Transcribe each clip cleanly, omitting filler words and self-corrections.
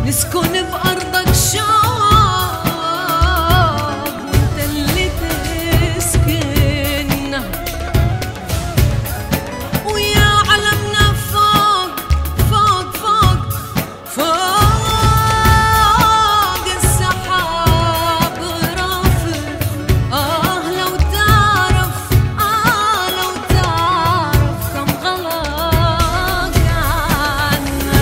نسكن بأرضك شوق وانت اللي تسكننا، ويا علمنا فوق فوق فوق فوق السحاب رافع. لو تعرف كم غلاك عنا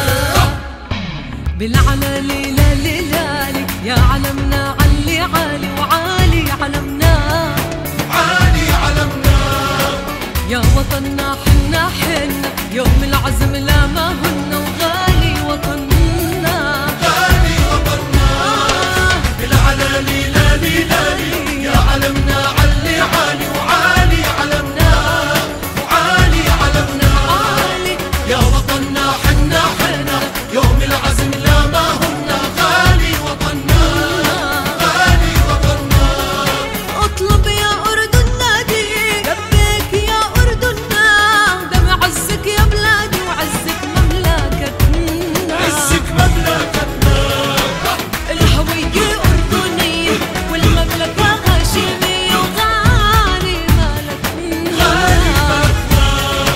بالعلا ليلة ليلالي يا علمنا علي عالي وعالي علمنا، عالي علمنا يا وطننا حنا حنا يوم العزم لا ما هن وغالي وطننا، غالي وطننا بالعلا ليلة ليلالي يا علمنا علي عالي وعالي علمنا، وعالي علمنا يا وطننا حنا حنا يوم العزم لا ما هن غالي وطننا، غالي وطننا. اطلب يا أردن نادي لبيك يا أردننا، دم عزك يا بلادي وعزك مملكتنا، عزك مملكتنا الهوية أردنية والمملكة هاشمية وغالي مالكنا، غالي ملكنا.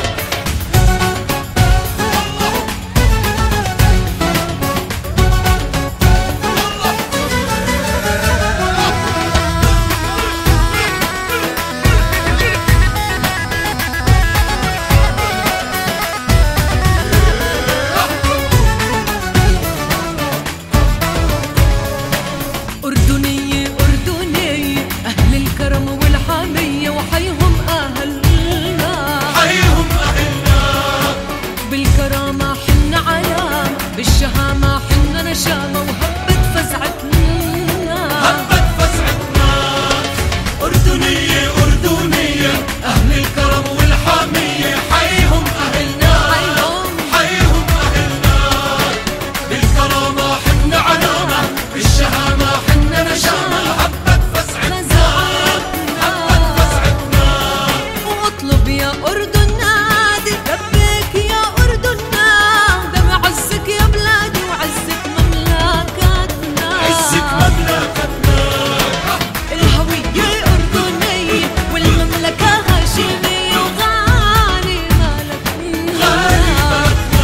أردنية أردنية أهل الكرم والحامية وحيهم أهلنا، حيهم أهلنا بالكرامة حنا علامة بالشهامة حنا نشامة وهبت فزعتنا، هبت فزعتنا. أردنية أردنية أهل الكرم والحامية حيهم أهلنا، حيهم أهلنا بالكرامة حنا علامة بالشهامة حنا نشامة هبت فزعتنا، هبت فزعتنا. واطلب يا أردن نادي لبيك يا أردننا، دم عزك يا بلادي وعزك مملكتنا، عزك مملكتنا الهوية أردنية والمملكة هاشمية وغالي مالكنا، غالي ملكنا.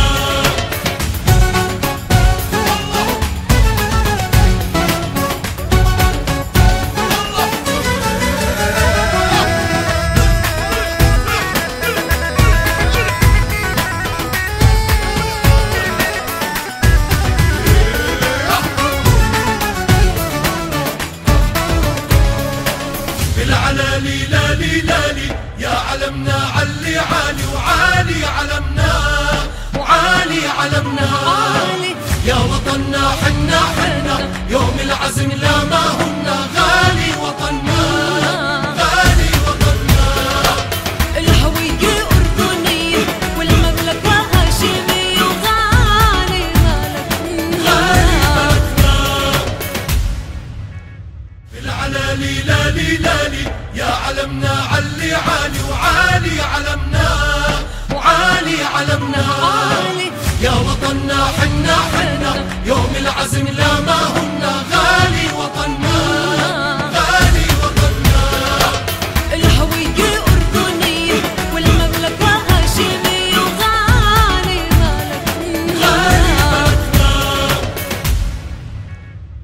بالعلا ليلة ليلالي يا علمنا علي عالي وعالي علمنا، وعالي علمنا عالي يا وطننا حنا حنا يوم العزم لا ما هو